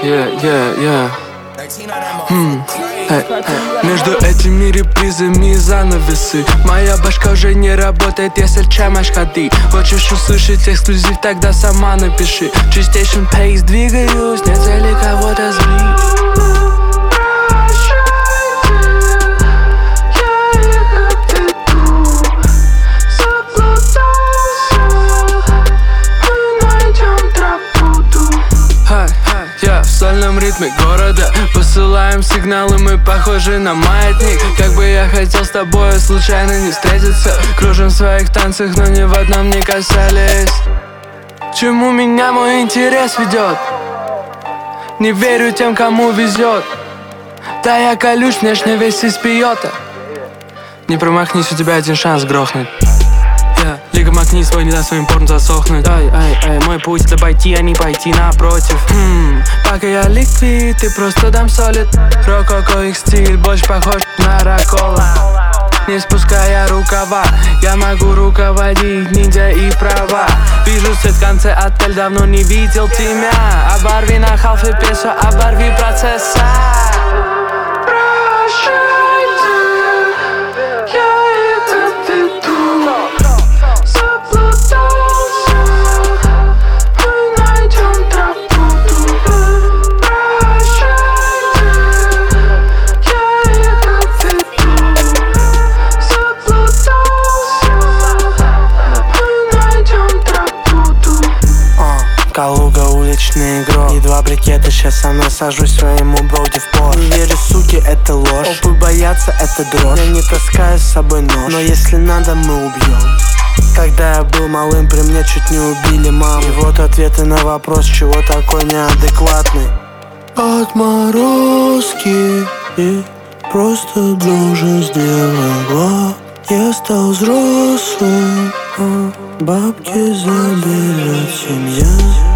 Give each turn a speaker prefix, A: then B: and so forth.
A: Между этими репризами занавесы моя башка уже не работает, если чамаш ходы. Хочешь услышать эксклюзив, тогда сама напиши. Чистейшим пейс двигаюсь, не цели кого-то злить. В сольном ритме города посылаем сигналы, мы похожи на маятник. Как бы я хотел с тобой случайно не встретиться. Кружим в своих танцах, но ни в одном не касались. К чему меня мой интерес ведет? Не верю тем, кому везет. Да я колюсь, внешне весь из пиота. Не промахнись, у тебя один шанс грохнуть. Лига макни свой, не дай своим порн засохнуть. Мой путь это обойти, а не пойти напротив. Пока я ликвид, ты просто дам солид. Рококо их стиль больше похож на ракола. Не спуская рукава, я могу руководить, ниндзя и права. Вижу свет в конце, отель, давно не видел тебя. Оборви на халфе песо, оборви процесса.
B: Калуга, уличный игрок. И два брикета, сейчас сам насажусь своему броуди в Порш. Не верю, суки, это ложь. Опы боятся, это дрожь. Я не таскаю с собой нож, но если надо, мы убьем. Когда я был малым, при мне чуть не убили маму. И вот ответы на вопрос, чего такой неадекватный. Отморозки, и просто должен сделать глав. Я стал взрослым, бабки заберет семья.